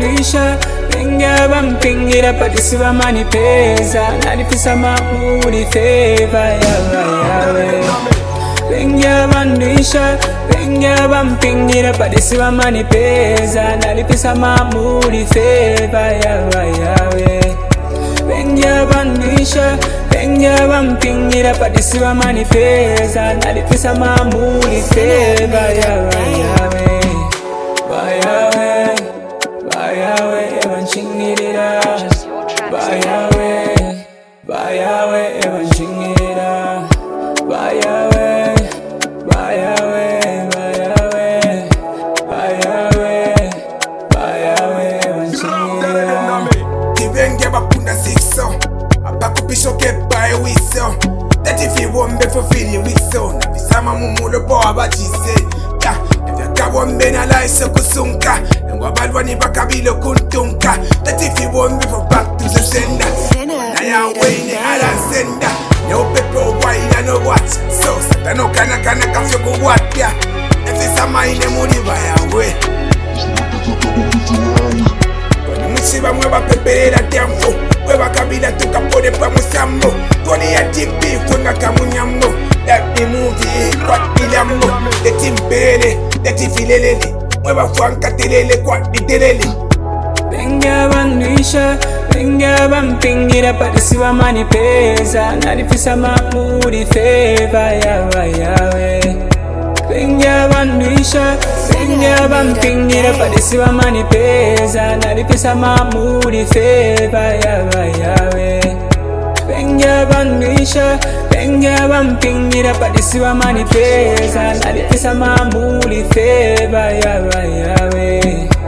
bandisha Benga bampingira padisiba mani pesa Nalipisa mamuri favor yawe Benga bandisha Benga bampingira padisiba mani pesa Nalipisa mamuri favor yawe Benga bandisha Benga bampingira padisiba mani pesa Nalipisa mamuri favor yawe Bayawe, evan chingirira. Bayawe, evan chingirira. Bayawe, evan chingirira. Tivenge bakunda sikso, abakupisho kepa wiso. That if you want me for feeling wiso, na bisama mumulo bo abachise. Wambe na laise kusunka Ngwabalwani bakabilo kuntunka That if you want me for back to the sender Na ya wene ala senda No pepo waila no watch So satano kana kafyo kuwatya Efisa maine muri bayawe Kwani mwishiba mweba peperera tiamfo Mweba kabila tukapone pa musambo Kwani ya tipi kwenga kamunyambo That the movie kwa bilambo Leti mpele, leti filelele Mweba fwanka telele kwa ditelele Benga bandisha Benga bampingira padisiba mani pesa Nalipisa mamuri favor yawe Benga bandisha Benga bampingira padisiba mani pesa Nalipisa mamuri favor yawe Benga bandisha Benga bampingira padisiba mani pesa Nalipisa mamuri favor yawe